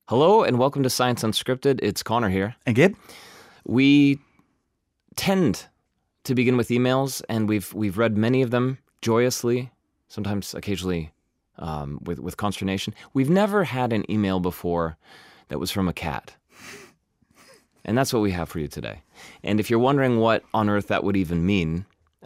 Hello and welcome to Science Unscripted. It's Connor here. And Gabe? We tend to begin with emails, and we've read many of them joyously, sometimes occasionally with consternation. We've never had an email before that was from a cat. And that's what we have for you today. And if you're wondering what on earth that would even mean,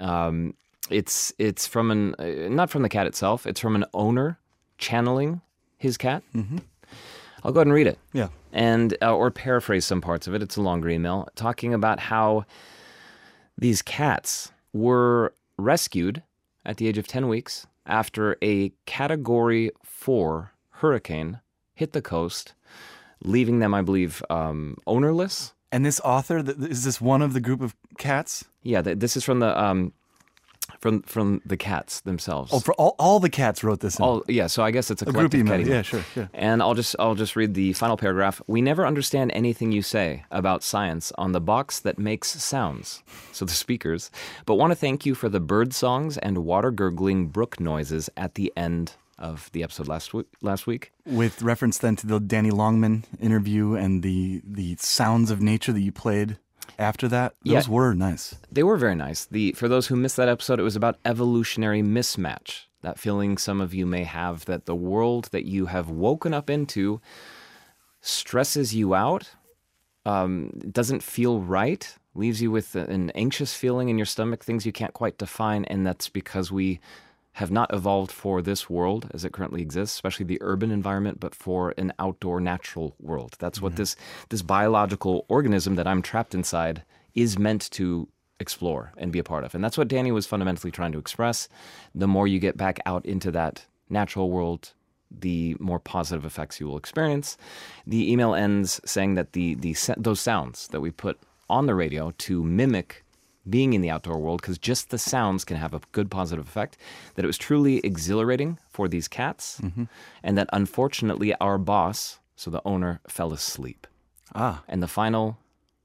it's from not from the cat itself, it's from an owner channeling his cat. Mm-hmm. I'll go ahead and read it. Yeah. And or paraphrase some parts of it. It's a longer email talking about how these cats were rescued at the age of 10 weeks after a Category 4 hurricane hit the coast, leaving them, I believe, ownerless. And this author, is this one of the group of cats? Yeah, this is from the from the cats themselves. Oh, for all the cats wrote this in. Yeah, so I guess it's a group collective email. cat Yeah, sure. Yeah. And I'll just read the final paragraph. We never understand anything you say about science on the box that makes sounds, so the speakers, but want to thank you for the bird songs and water gurgling brook noises at the end of the episode last week. With reference then to the Danny Longman interview and the sounds of nature that you played after that. Those were nice. They were very nice. For those who missed that episode, it was about evolutionary mismatch. That feeling some of you may have that the world that you have woken up into stresses you out, doesn't feel right, leaves you with an anxious feeling in your stomach, things you can't quite define, and that's because we have not evolved for this world as it currently exists, especially the urban environment, but for an outdoor natural world. That's what this biological organism that I'm trapped inside is meant to explore and be a part of. And that's what Danny was fundamentally trying to express. The more you get back out into that natural world, the more positive effects you will experience. The email ends saying that those sounds that we put on the radio to mimic being in the outdoor world, because just the sounds can have a good positive effect, that it was truly exhilarating for these cats, and that unfortunately our boss, so the owner, fell asleep. And the final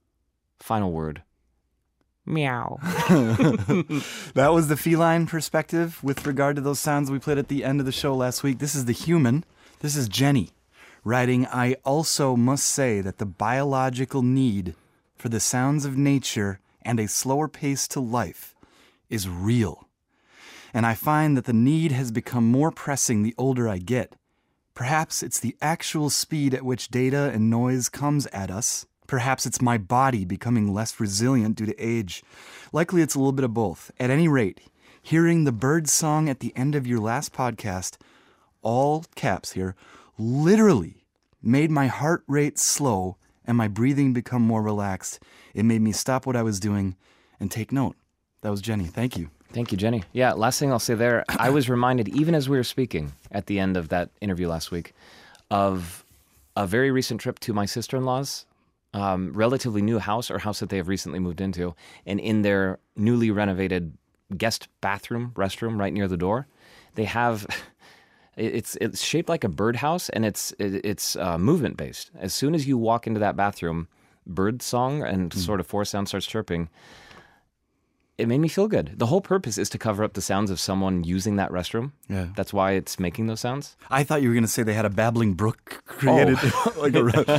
word, meow. That was the feline perspective with regard to those sounds we played at the end of the show last week. This is the human. This is Jenny writing, I also must say that the biological need for the sounds of nature and a slower pace to life is real. And I find that the need has become more pressing the older I get. Perhaps it's the actual speed at which data and noise comes at us. Perhaps it's my body becoming less resilient due to age. Likely it's a little bit of both. At any rate, hearing the bird song at the end of your last podcast, all caps here, literally made my heart rate slow and my breathing become more relaxed. It made me stop what I was doing and take note. That was Jenny. Thank you. Thank you, Jenny. Yeah, last thing I'll say there, I was reminded, even as we were speaking at the end of that interview last week, of a very recent trip to my sister-in-law's relatively new house, or house that they have recently moved into, and in their newly renovated guest restroom right near the door, they have... It's shaped like a birdhouse, and it's movement based. As soon as you walk into that bathroom, bird song and sort of forest sound starts chirping. It made me feel good. The whole purpose is to cover up the sounds of someone using that restroom. Yeah, that's why it's making those sounds. I thought you were going to say they had a babbling brook created. No,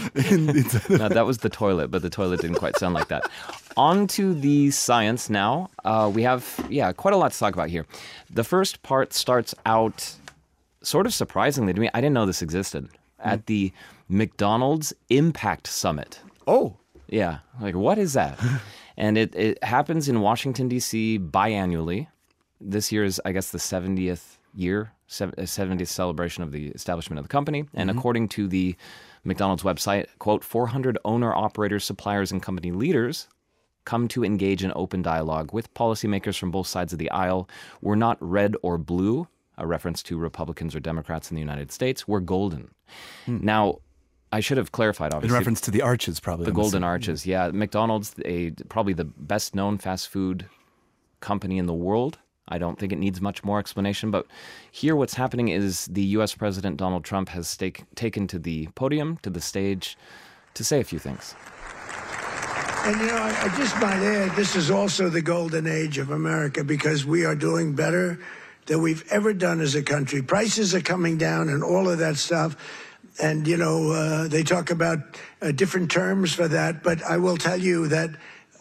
that was the toilet, but the toilet didn't quite sound like that. On to the science now. We have quite a lot to talk about here. The first part starts out sort of surprisingly to me. I didn't know this existed. At the McDonald's Impact Summit. Oh. Yeah. Like, what is that? And it happens in Washington, D.C. biannually. This year is, I guess, the 70th year, 70th celebration of the establishment of the company. And according to the McDonald's website, quote, 400 owner-operators, suppliers, and company leaders come to engage in open dialogue with policymakers from both sides of the aisle. We're not red or blue, a reference to Republicans or Democrats in the United States. We're golden. Now, I should have clarified, obviously. In reference to the arches, probably. The golden arches, yeah. McDonald's, probably the best-known fast food company in the world. I don't think it needs much more explanation. But here what's happening is the U.S. President Donald Trump has taken to the podium, to the stage, to say a few things. And, I just might add, this is also the golden age of America because we are doing better than we've ever done as a country. Prices are coming down and all of that stuff. And, they talk about different terms for that. But I will tell you that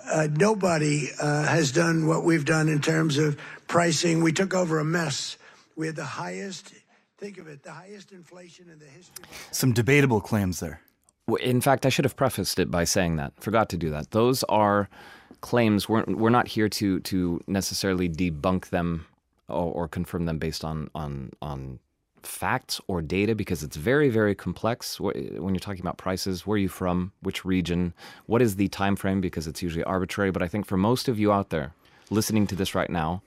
nobody has done what we've done in terms of pricing. We took over a mess. We had the highest, think of it, the highest inflation in the history. Some debatable claims there. In fact, I should have prefaced it by saying that. Forgot to do that. Those are claims. We're not here to necessarily debunk them or confirm them based on facts or data, because it's very, very complex when you're talking about prices. Where are you from? Which region? What is the time frame? Because it's usually arbitrary. But I think for most of you out there listening to this right now,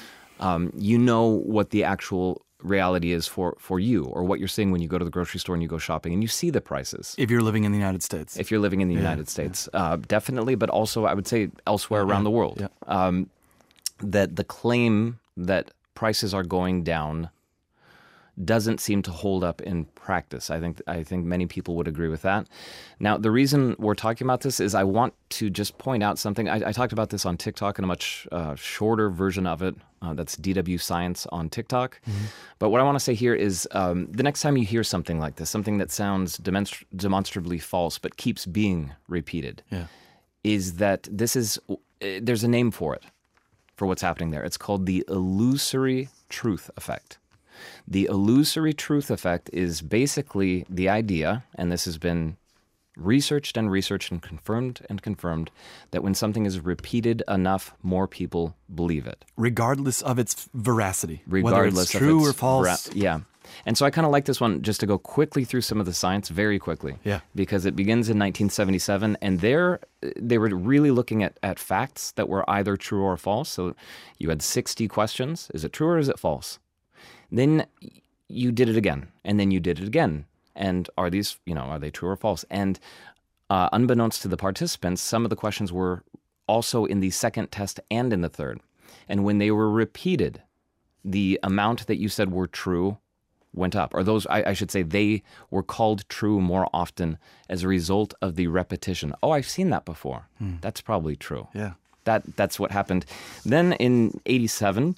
you know what the actual reality is for you, or what you're seeing when you go to the grocery store and you go shopping and you see the prices. If you're living in the United States. If you're living in the United States, definitely, but also I would say elsewhere around the world. Yeah. That the claim that prices are going down doesn't seem to hold up in practice. I think many people would agree with that. Now, the reason we're talking about this is I want to just point out something. I talked about this on TikTok in a much shorter version of it. That's DW Science on TikTok. Mm-hmm. But what I want to say here is the next time you hear something like this, something that sounds demonstrably false but keeps being repeated, is that there's a name for it, for what's happening there. It's called the illusory truth effect. The illusory truth effect is basically the idea, and this has been researched and confirmed, that when something is repeated enough, more people believe it. Regardless of its veracity. Regardless whether it's true of or false. Yeah. And so I kind of like this one just to go quickly through some of the science very quickly. Yeah. Because it begins in 1977, and they were really looking at facts that were either true or false. So you had 60 questions. Is it true or is it false? Then you did it again, and then you did it again. And are they true or false? And unbeknownst to the participants, some of the questions were also in the second test and in the third. And when they were repeated, the amount that you said were true went up. Or those, I should say, they were called true more often as a result of the repetition. Oh, I've seen that before. That's probably true. Yeah. That's what happened. Then in 87...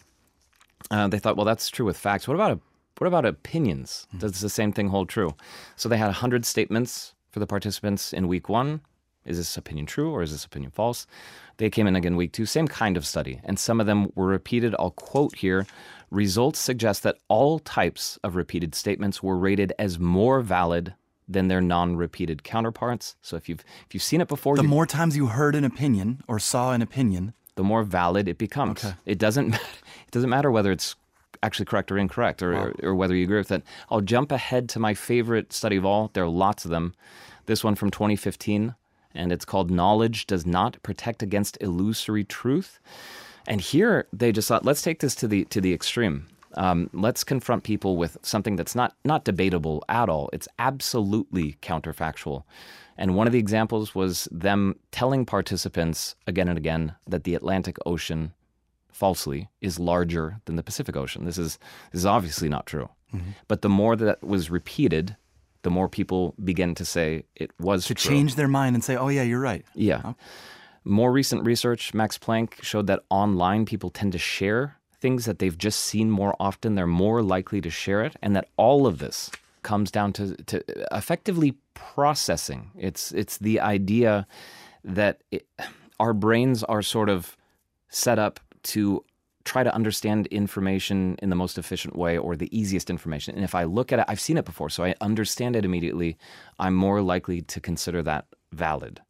they thought, well, that's true with facts. What about opinions? Does the same thing hold true? So they had 100 statements for the participants in week 1. Is this opinion true or is this opinion false? They came in again week 2, same kind of study. And some of them were repeated. I'll quote here. Results suggest that all types of repeated statements were rated as more valid than their non-repeated counterparts. So if you've seen it before... The more times you heard an opinion or saw an opinion... the more valid it becomes. Okay. It doesn't matter whether it's actually correct or incorrect, or whether you agree with it. I'll jump ahead to my favorite study of all. There are lots of them. This one from 2015, and it's called Knowledge Does Not Protect Against Illusory Truth. And here they just thought, let's take this to the extreme. Let's confront people with something that's not debatable at all. It's absolutely counterfactual. And one of the examples was them telling participants again and again that the Atlantic Ocean, falsely, is larger than the Pacific Ocean. This is obviously not true. Mm-hmm. But the more that was repeated, the more people began to say it was true. To change their mind and say, oh yeah, you're right. Yeah. Okay. More recent research, Max Planck, showed that online people tend to share things that they've just seen more often. They're more likely to share it, and that all of this comes down to effectively processing. It's the idea that our brains are sort of set up to try to understand information in the most efficient way, or the easiest information. And if I look at it, I've seen it before, so I understand it immediately, I'm more likely to consider that valid.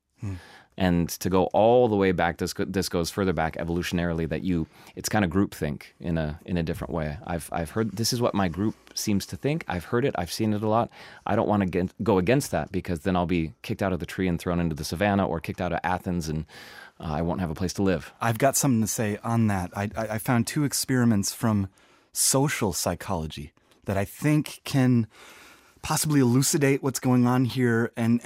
And to go all the way back, this goes further back evolutionarily, that it's kind of groupthink in a different way. I've heard, this is what my group seems to think. I've heard it. I've seen it a lot. I don't want to go against that, because then I'll be kicked out of the tree and thrown into the savannah, or kicked out of Athens, and I won't have a place to live. I've got something to say on that. I found 2 experiments from social psychology that I think can possibly elucidate what's going on here, and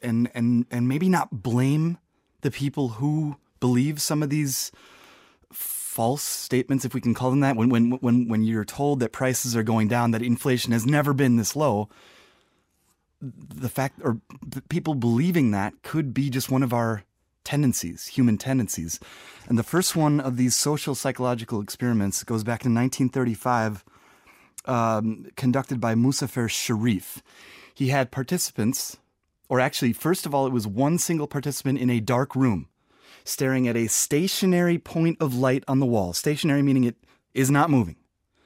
maybe not blame the people who believe some of these false statements, if we can call them that. When you're told that prices are going down, that inflation has never been this low, the fact, or people believing that, could be just one of our tendencies, human tendencies. And the first one of these social psychological experiments goes back to 1935. Conducted by Muzafer Sherif. he had participants, or actually, first of all, it was one single participant in a dark room, staring at a stationary point of light on the wall. Stationary meaning it is not moving.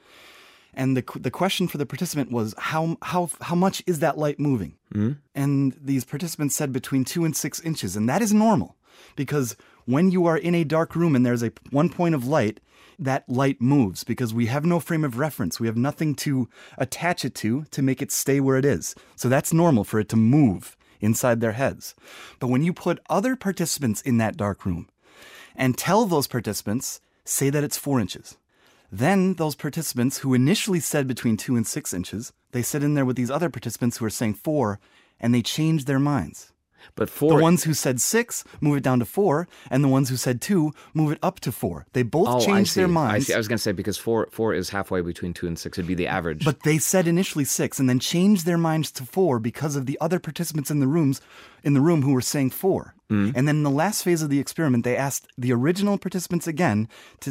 And the question for the participant was, how much is that light moving? Mm-hmm. And these participants said between 2 and 6 inches. And that is normal, because when you are in a dark room and there's one point of light, that light moves because we have no frame of reference. We have nothing to attach it to make it stay where it is. So that's normal for it to move inside their heads. But when you put other participants in that dark room and tell those participants, say that it's 4 inches, then those participants who initially said between 2 and 6 inches, they sit in there with these other participants who are saying 4, and they change their minds. But 4... The ones who said 6 move it down to 4, and the ones who said 2 move it up to 4. They both change their minds. I see. I was going to say, because 4 is halfway between 2 and 6. It'd be the average. But they said initially 6 and then changed their minds to 4 because of the other participants in the room who were saying 4. Mm. And then in the last phase of the experiment, they asked the original participants again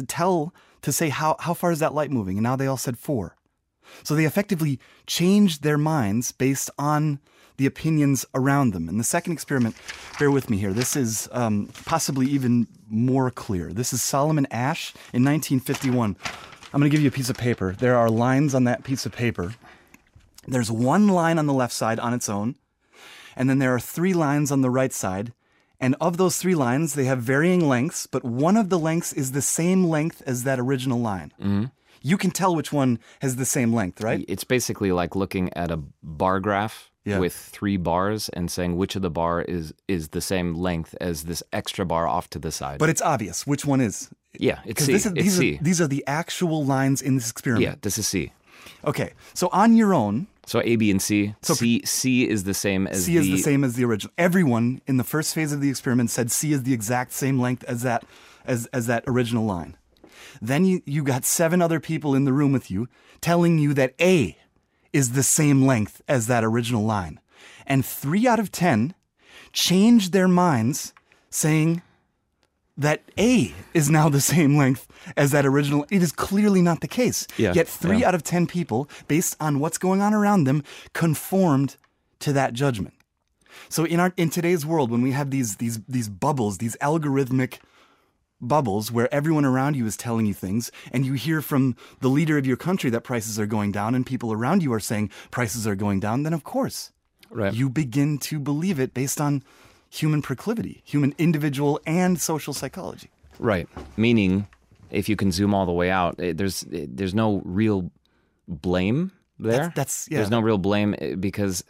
to say how far is that light moving? And now they all said 4. So they effectively changed their minds based on the opinions around them. In the second experiment, bear with me here, this is possibly even more clear. This is Solomon Asch in 1951. I'm going to give you a piece of paper. There are lines on that piece of paper. There's one line on the left side on its own, and then there are 3 lines on the right side. And of those 3 lines, they have varying lengths, but one of the lengths is the same length as that original line. Mm-hmm. You can tell which one has the same length, right? It's basically like looking at a bar graph with 3 bars and saying which of the bar is the same length as this extra bar off to the side. But it's obvious which one is. Yeah, it's C. These are the actual lines in this experiment. Yeah, this is C. Okay, so on your own... So A, B, and C. So C is the same as C is the same as the original. Everyone in the first phase of the experiment said C is the exact same length as that original line. Then you got 7 other people in the room with you telling you that A is the same length as that original line. And 3 out of 10 changed their minds saying that A is now the same length as that original. It is clearly not the case. Yeah, Yet 3 out of 10 people, based on what's going on around them, conformed to that judgment. So in today's world, when we have these bubbles, these algorithmic bubbles where everyone around you is telling you things, and you hear from the leader of your country that prices are going down, and people around you are saying prices are going down, then of course you begin to believe it based on human proclivity, human individual and social psychology. Right. Meaning, if you can zoom all the way out, there's no real blame there. There's no real blame because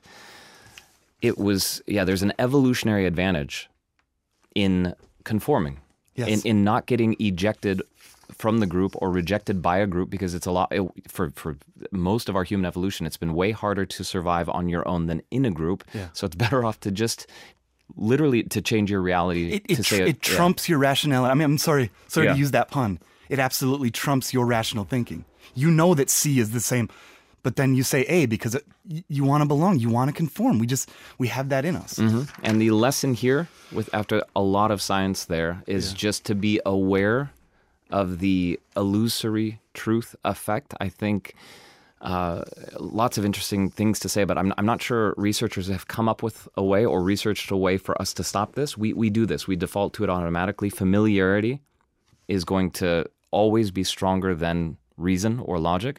there's an evolutionary advantage in conforming. Yes. In not getting ejected from the group or rejected by a group, because it's for most of our human evolution, it's been way harder to survive on your own than in a group. Yeah. So it's better off to just literally to change your reality. It trumps your rationality. I mean, I'm sorry to use that pun. It absolutely trumps your rational thinking. You know that C is the same, but then you say A because you want to belong. You want to conform. We have that in us. Mm-hmm. And the lesson here, after a lot of science there, is just to be aware of the illusory truth effect. I think lots of interesting things to say, but I'm not sure researchers have come up with a way or researched a way for us to stop this. We do this. We default to it automatically. Familiarity is going to always be stronger than reason or logic.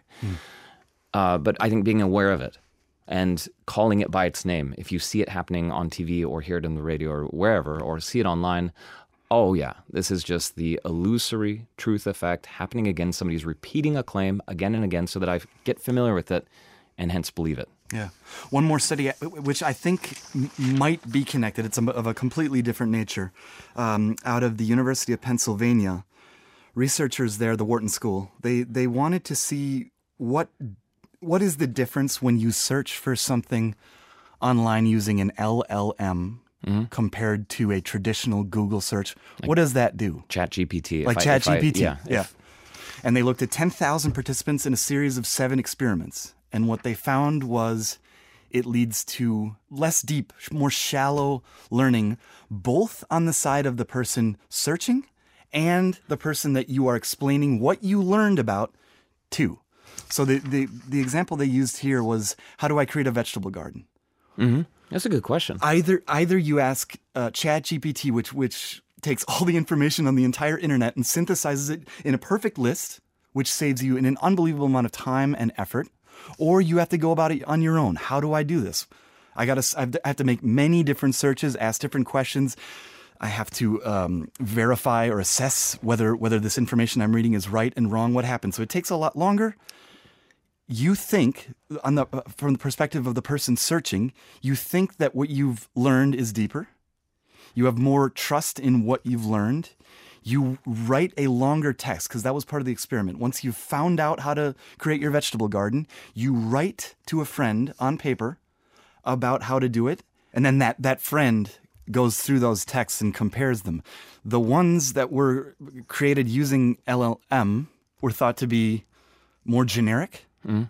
But I think being aware of it and calling it by its name, if you see it happening on TV or hear it in the radio or wherever, or see it online, oh yeah, this is just the illusory truth effect happening again. Somebody's repeating a claim again and again so that I get familiar with it and hence believe it. Yeah. One more study, which I think might be connected, it's of a completely different nature, out of the University of Pennsylvania. Researchers there, the Wharton School, they wanted to see what is the difference when you search for something online using an LLM compared to a traditional Google search. What does that do? ChatGPT. Like ChatGPT. Yeah. And they looked at 10,000 participants in a series of 7 experiments. And what they found was it leads to less deep, more shallow learning, both on the side of the person searching and the person that you are explaining what you learned about to. So the example they used here was, how do I create a vegetable garden? That's a good question. Either you ask ChatGPT, which takes all the information on the entire internet and synthesizes it in a perfect list, which saves you an unbelievable amount of time and effort, or you have to go about it on your own. How do I do this? I have to make many different searches, ask different questions. I have to verify or assess whether this information I'm reading is right and wrong. What happens? So it takes a lot longer. You think, from the perspective of the person searching, you think that what you've learned is deeper. You have more trust in what you've learned. You write a longer text, because that was part of the experiment. Once you've found out how to create your vegetable garden, you write to a friend on paper about how to do it, and then that friend goes through those texts and compares them. The ones that were created using LLM were thought to be more generic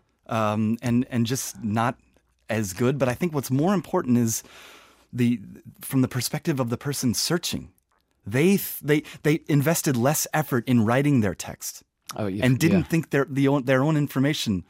and just not as good. But I think what's more important is from the perspective of the person searching, they invested less effort in writing their text and didn't think their own information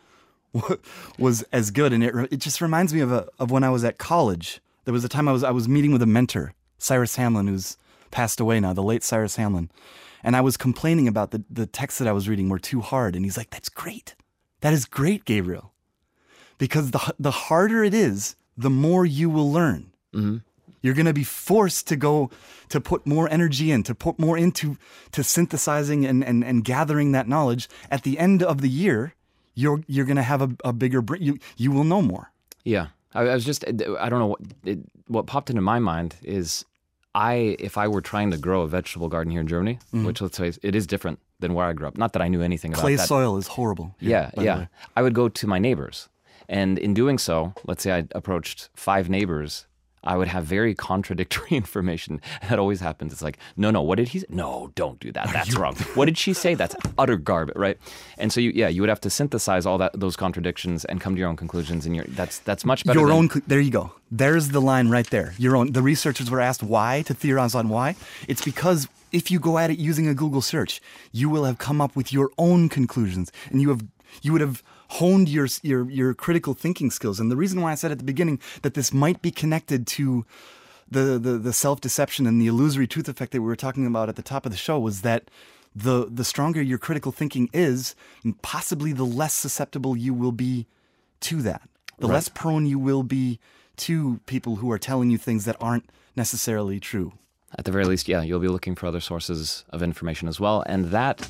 was as good. And it just reminds me of when I was at college. There was a time I was meeting with a mentor, Cyrus Hamlin, who's passed away now, the late Cyrus Hamlin. And I was complaining about the texts that I was reading were too hard. And he's like, "That's great. That is great, Gabriel. Because the harder it is, the more you will learn. Mm-hmm. You're going to be forced to put more energy in, to put more into synthesizing and gathering that knowledge. At the end of the year, you're going to have a bigger brain. You will know more." Yeah. I don't know what popped into my mind is if I were trying to grow a vegetable garden here in Germany, which let's say it is different than where I grew up. Not that I knew anything about that. Clay soil is horrible. Yeah. I would go to my neighbors. And in doing so, let's say I approached 5 neighbors, I would have very contradictory information. That always happens. It's like, no, what did he say? No, don't do that. That's wrong. What did she say? That's utter garbage, right? And so you would have to synthesize all those contradictions and come to your own conclusions. And that's much better. There you go. There's the line right there. Your own. The researchers were asked why, to theorize on why. It's because if you go at it using a Google search, you will have come up with your own conclusions, and you would have honed your critical thinking skills. And the reason why I said at the beginning that this might be connected to the self-deception and the illusory truth effect that we were talking about at the top of the show was that the stronger your critical thinking is, possibly the less susceptible you will be to that. The less prone you will be to people who are telling you things that aren't necessarily true. At the very least, you'll be looking for other sources of information as well. And that,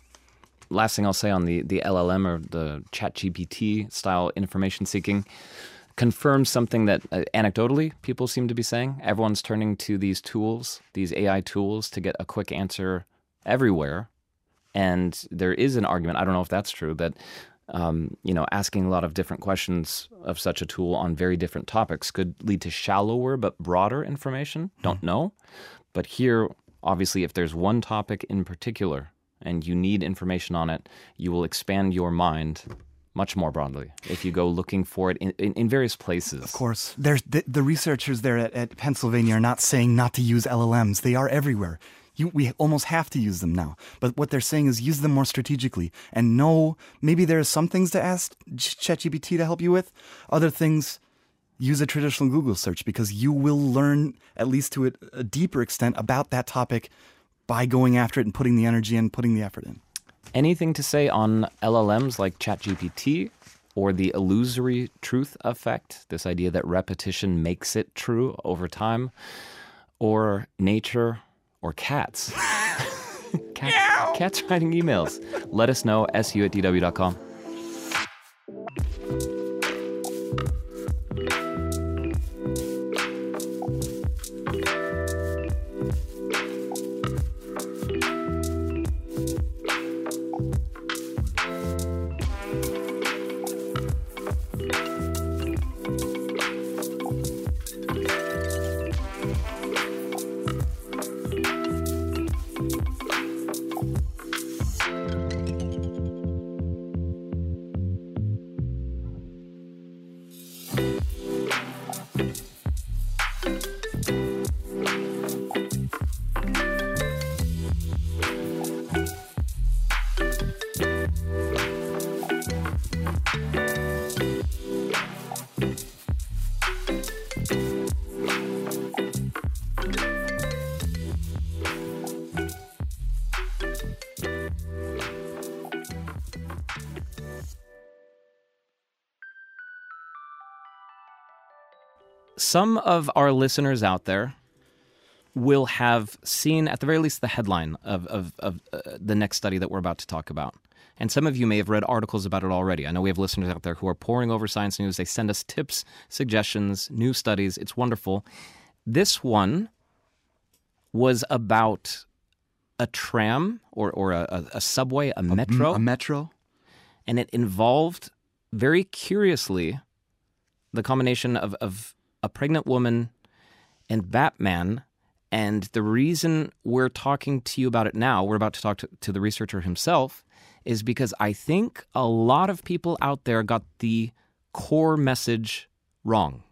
last thing I'll say on the LLM or the ChatGPT style information seeking, confirms something that anecdotally people seem to be saying. Everyone's turning to these tools, these AI tools, to get a quick answer everywhere. And there is an argument, I don't know if that's true, that asking a lot of different questions of such a tool on very different topics could lead to shallower but broader information. Don't know. But here, obviously, if there's one topic in particular and you need information on it, you will expand your mind much more broadly if you go looking for it in various places. Of course. There's the researchers there at Pennsylvania are not saying not to use LLMs. They are everywhere. We almost have to use them now. But what they're saying is use them more strategically. And maybe there are some things to ask ChatGPT to help you with. Other things, use a traditional Google search, because you will learn, at least to a deeper extent, about that topic by going after it and putting the energy and putting the effort in. Anything to say on LLMs like ChatGPT or the illusory truth effect, this idea that repetition makes it true over time, or nature, or cats? Cats writing emails. Let us know, su@dw.com. Some of our listeners out there will have seen, at the very least, the headline of the next study that we're about to talk about. And some of you may have read articles about it already. I know we have listeners out there who are poring over science news. They send us tips, suggestions, new studies. It's wonderful. This one was about a tram or a subway, a metro. A metro. And it involved, very curiously, the combination of a pregnant woman and Batman. And the reason we're talking to you about it now, we're about to talk to the researcher himself, is because I think a lot of people out there got the core message wrong.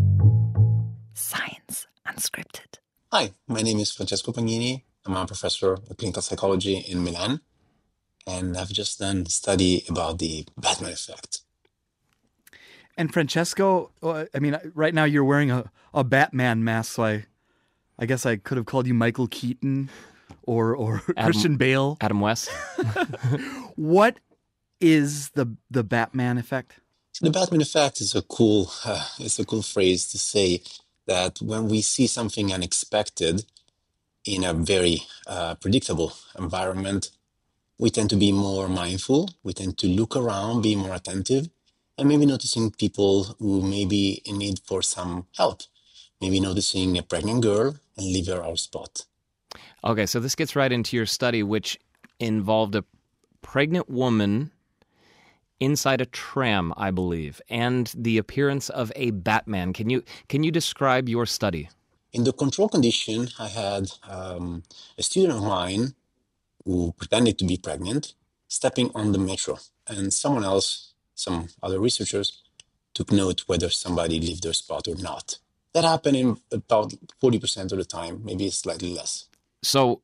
Science Unscripted. Hi, my name is Francesco Pagnini. I'm a professor of clinical psychology in Milan, and I've just done a study about the Batman effect. And Francesco, I mean, right now you're wearing a Batman mask, so I guess I could have called you Michael Keaton or Christian Bale. Adam West. What is the Batman effect? The Batman effect is a cool phrase to say that when we see something unexpected in a very predictable environment, we tend to be more mindful. We tend to look around, be more attentive, and maybe noticing people who may be in need for some help. Maybe noticing a pregnant girl and leave her our spot. Okay, so this gets right into your study, which involved a pregnant woman inside a tram, I believe, and the appearance of a Batman. Can you describe your study? In the control condition, I had a student of mine who pretended to be pregnant stepping on the metro, and someone else, some other researchers, took note whether somebody left their spot or not. That happened in about 40% of the time, maybe slightly less. So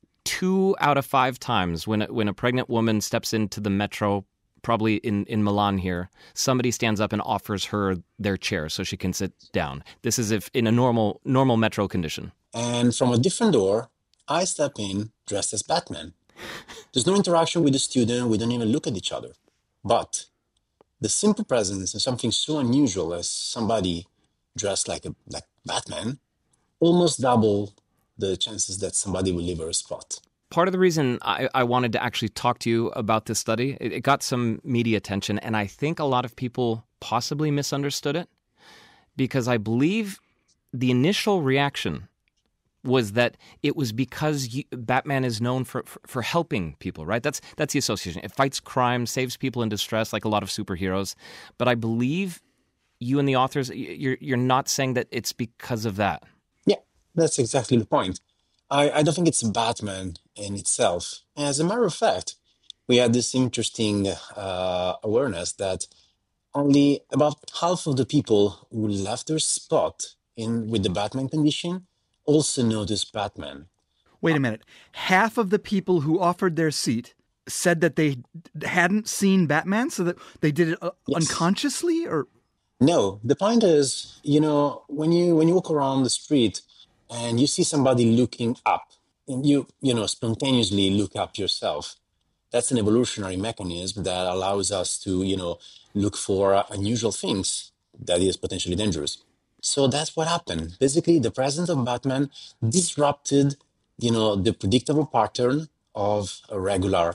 2 out of 5 times when a pregnant woman steps into the metro, probably in Milan here, somebody stands up and offers her their chair so she can sit down. This is if in a normal metro condition. And from a different door, I step in dressed as Batman. There's no interaction with the student. We don't even look at each other. But the simple presence of something so unusual as somebody dressed like Batman almost double the chances that somebody will leave her a spot. Part of the reason I wanted to actually talk to you about this study, it got some media attention, and I think a lot of people possibly misunderstood it because I believe the initial reaction was that it was because Batman is known for helping people, right? That's the association. It fights crime, saves people in distress, like a lot of superheroes. But I believe you and the authors, you're not saying that it's because of that. Yeah, that's exactly the point. I don't think it's Batman in itself. As a matter of fact, we had this interesting awareness that only about half of the people who left their spot with the Batman condition also noticed Batman. Wait a minute. Half of the people who offered their seat said that they hadn't seen Batman, so that they did it unconsciously, or? No, the point is, when you walk around the street and you see somebody looking up, and you spontaneously look up yourself. That's an evolutionary mechanism that allows us to, look for unusual things that is potentially dangerous. So that's what happened. Basically, the presence of Batman disrupted, the predictable pattern of a regular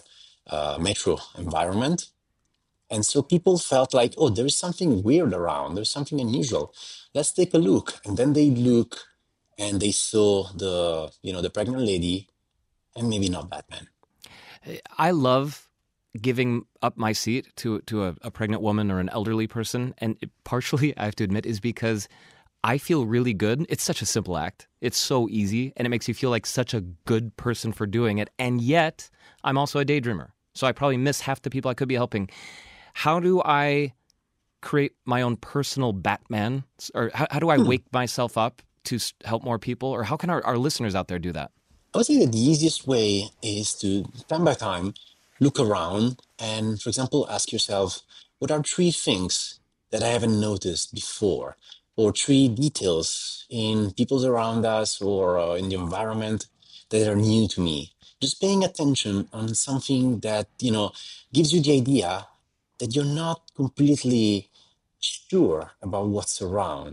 metro environment. And so people felt like, oh, there's something weird around. There's something unusual. Let's take a look. And then they look and they saw the pregnant lady and maybe not Batman. I love giving up my seat to a pregnant woman or an elderly person. And partially, I have to admit, is because I feel really good. It's such a simple act. It's so easy. And it makes you feel like such a good person for doing it. And yet, I'm also a daydreamer. So I probably miss half the people I could be helping. How do I create my own personal Batman? Or how do I wake myself up to help more people? Or how can our listeners out there do that? I would say that the easiest way is to, time by time, look around and, for example, ask yourself, what are 3 things that I haven't noticed before? Or 3 details in people around us or in the environment that are new to me? Just paying attention on something that, gives you the idea that you're not completely sure about what's around.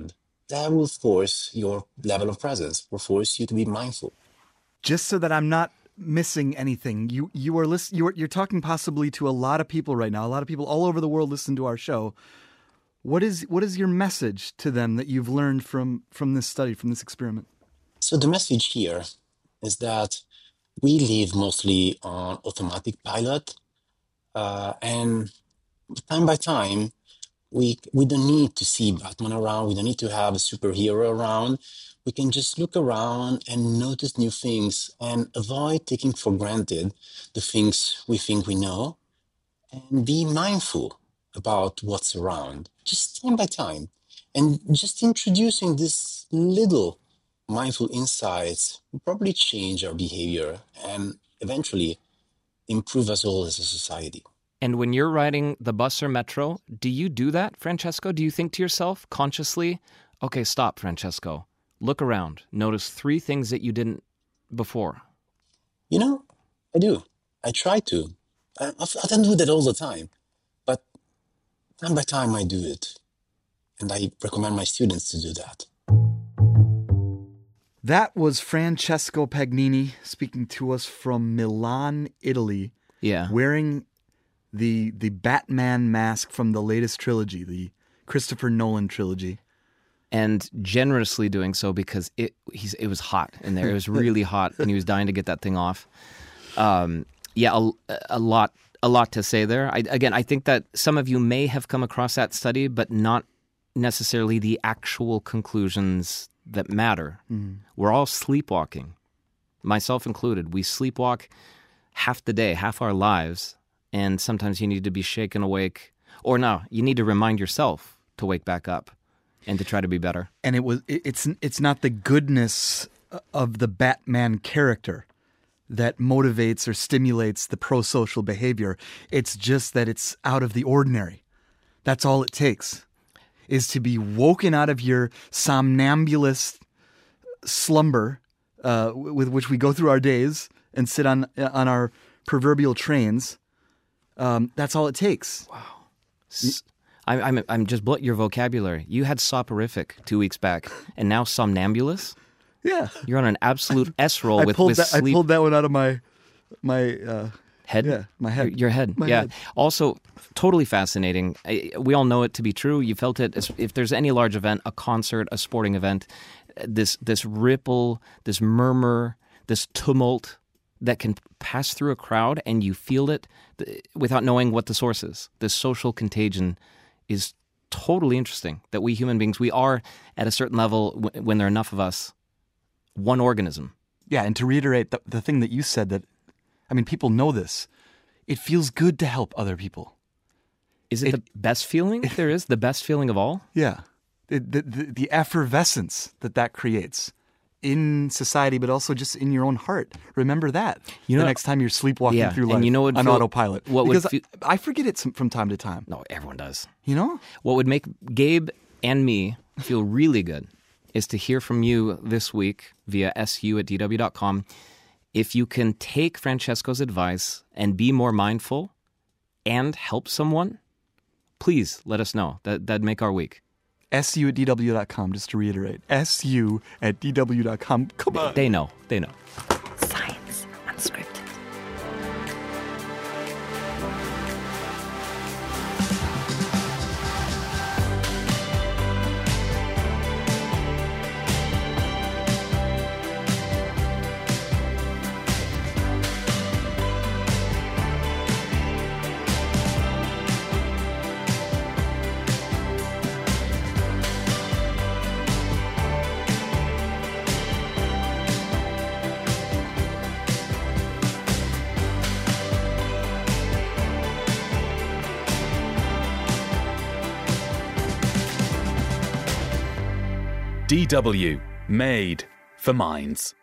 that will force your level of presence, will force you to be mindful. Just so that I'm not missing anything, you're talking possibly to a lot of people right now. A lot of people all over the world listen to our show. What is your message to them that you've learned from this study, from this experiment? So the message here is that we live mostly on automatic pilot, and time by time, we don't need to see Batman around. We don't need to have a superhero around. We can just look around and notice new things and avoid taking for granted the things we think we know, and be mindful about what's around, just time by time. And just introducing this little mindful insights will probably change our behavior and eventually improve us all as a society. And when you're riding the bus or metro, do you do that, Francesco? Do you think to yourself consciously, okay, stop, Francesco. Look around. Notice 3 things that you didn't before. You know, I do. I try to. I don't do that all the time. But time by time I do it. And I recommend my students to do that. That was Francesco Pagnini speaking to us from Milan, Italy. Yeah. Wearing the Batman mask from the latest trilogy, the Christopher Nolan trilogy. And generously doing so because it was hot in there. It was really hot, and he was dying to get that thing off. A lot to say there. I think that some of you may have come across that study, but not necessarily the actual conclusions that matter. We're all sleepwalking, myself included. We sleepwalk half the day, half our lives, and sometimes you need to be shaken awake. Or no, you need to remind yourself to wake back up and to try to be better. And it's not the goodness of the Batman character that motivates or stimulates the pro-social behavior. It's just that it's out of the ordinary. That's all it takes, is to be woken out of your somnambulist slumber with which we go through our days and sit on our proverbial trains. That's all it takes. Wow. I'm just your vocabulary. You had soporific 2 weeks back, and now somnambulous? Yeah. You're on an absolute S roll with sleep. I pulled that one out of my head? Yeah, my head. Your head. My yeah. head. Also, totally fascinating. We all know it to be true. You felt it. If there's any large event, a concert, a sporting event, this ripple, this murmur, this tumult that can pass through a crowd, and you feel it without knowing what the source is. This social contagion is totally interesting, that we human beings, we are at a certain level, when there are enough of us, one organism. Yeah, and to reiterate the thing that you said, that, I mean, people know this. It feels good to help other people. Is it the best feeling there is? The best feeling of all? Yeah. The effervescence that creates in society, but also just in your own heart. Remember that the next time you're sleepwalking through life and on autopilot. I forget it from time to time. No, everyone does. You know? What would make Gabe and me feel really good is to hear from you this week via su@dw.com. If you can take Francesco's advice and be more mindful and help someone, please let us know. That'd make our week. su@dw.com, just to reiterate. su@dw.com. Come on. They know. Science Unscripted. DW, made for minds.